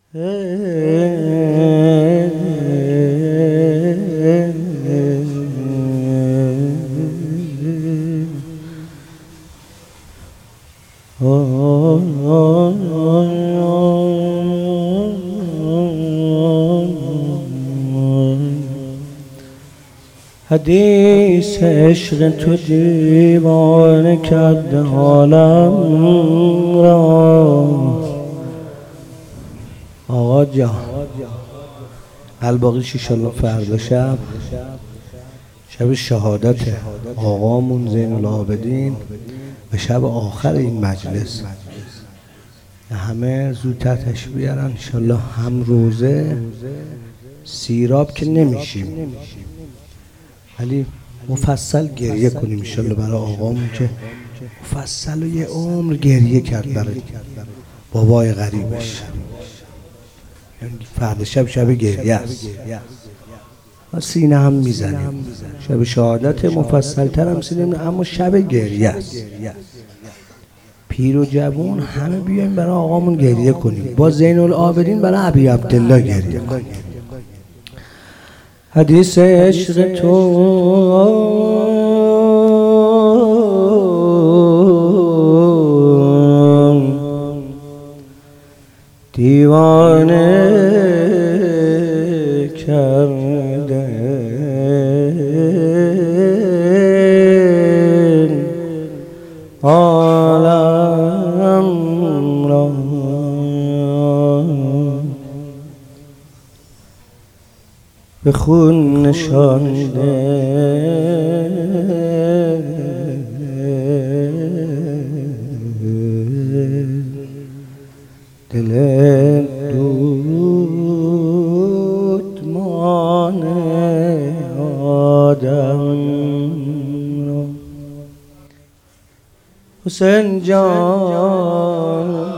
حدیث عشق تو دیوانه کرده حالم را. آقا جان الباقیش انشالله فردا شب شهادت آقامون زین العابدین و شب آخر این مجلس. همه زودتر تشریف بیارن انشالله. هم روزه سیراب که نمیشیم ولی مفصل گریه کنیم انشالله برای آقامون که مفصل و یه عمر گریه کرد برای بابای غریبش. فردا شب گریه است و سینه هم میزنیم. شب شهادت مفصل تر هم سینه، اما شب گریه است. پیر و جوان همه بیایم برای آقامون گریه کنیم. با زین العابدین برای ابی عبدالله گریه کنیم. حدیث عشق تو دیوانه کرده عالم را. به خون نشانده دل دودمان آدم را. حسین جان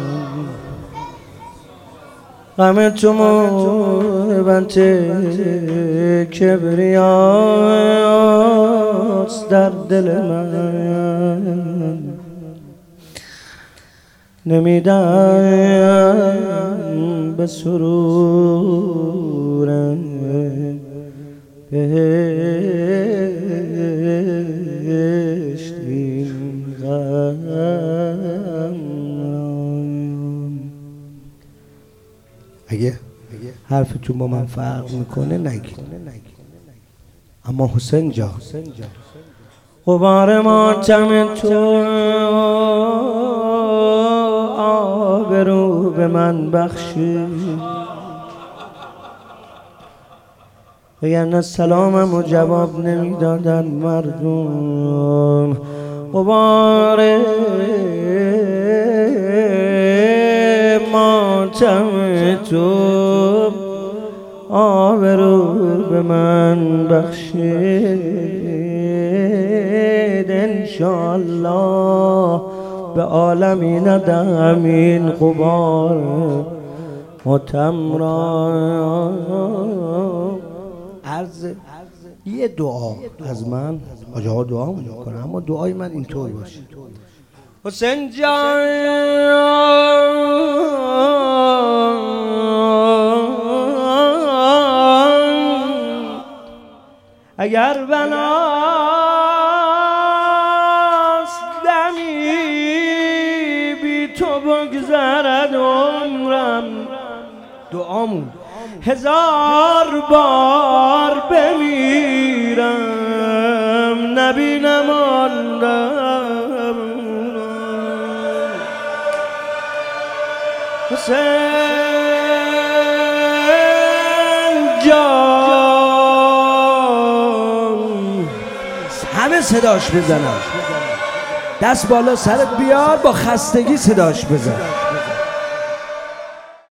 غم تو موبت کبریاست در دل من. نمیدم به سرورم بهشت این غم. اگه حرفتون با من فرق میکنه نگید. اما حسین جان غبار ماتم تو آبرو به من بخشید، وگرنه سلامم و جواب نمیدادن مردم. غبار ماتم تو آبرو به من بخشید، انشاءالله به عالمی ندم این غبار ماتم را. عرض یه دعا از من حاجه ها دعا میکنه، اما دعای من اینطور باشه. حسین جان اگر بناست دمی بی تو بگذرد عمرم، دعامون 1000 بار بمیرم نبینم آن دم. حسین جان همه صداش بزنن، دست بالا سرت بیار، با خستگی صداش بزن.